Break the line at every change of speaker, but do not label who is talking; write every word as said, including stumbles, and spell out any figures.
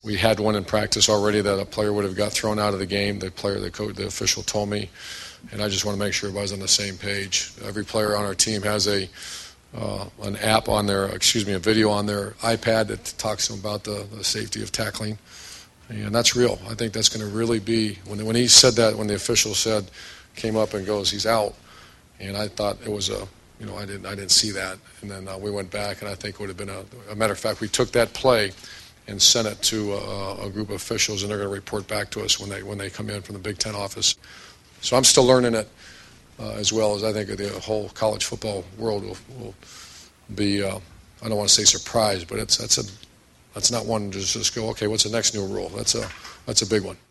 we had one in practice already that a player would have got thrown out of the game. The player, the coach, the official told me, and I just want to make sure everybody's on the same page. Every player on our team has a uh, an app on their, excuse me, a video on their iPad that talks to them about the, the safety of tackling, and that's real. I think that's going to really be when when he said that, when the official said, came up and goes, he's out, and I thought it was a, you know, I didn't I didn't see that, and then uh, we went back, and I think it would have been a, a matter of fact, we took that play and sent it to a, a group of officials, and they're going to report back to us when they when they come in from the Big Ten office. So I'm still learning it, uh, as well as I think the whole college football world will, will be. Uh, I don't want to say surprised, but it's that's a that's not one to just go, okay, what's the next new rule? That's a that's a big one.